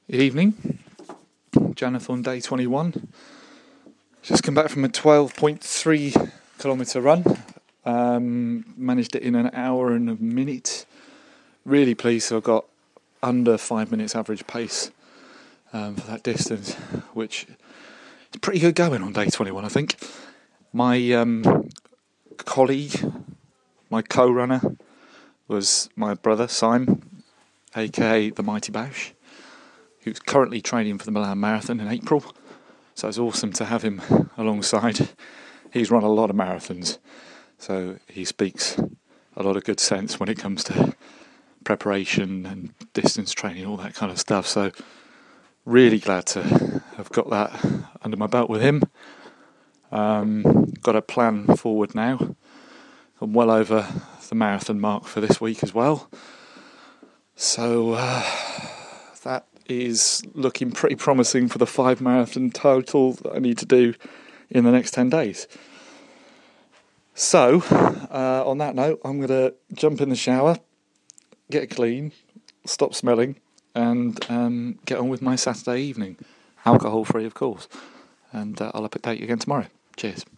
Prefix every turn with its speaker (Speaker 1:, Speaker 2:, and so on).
Speaker 1: Good evening, Janathon day 21. Just come back from a 12.3 kilometre run. Managed it in an hour and a minute. Really pleased, so I got under 5 minutes average pace for that distance, which is pretty good going on day 21, I think. My colleague, my co-runner, was my brother Simon, aka the Mighty Bausch, who's currently training for the Milan Marathon in April. So it's awesome to have him alongside. He's run a lot of marathons, so he speaks a lot of good sense when it comes to preparation and distance training, all that kind of stuff. So really glad to have got that under my belt with him. Got a plan forward now. I'm well over the marathon mark for this week as well. So that is looking pretty promising for the 5 marathon total that I need to do in the next 10 days. So, on that note, I'm going to jump in the shower, get clean, stop smelling, and get on with my Saturday evening. Alcohol free, of course. And I'll update you again tomorrow. Cheers.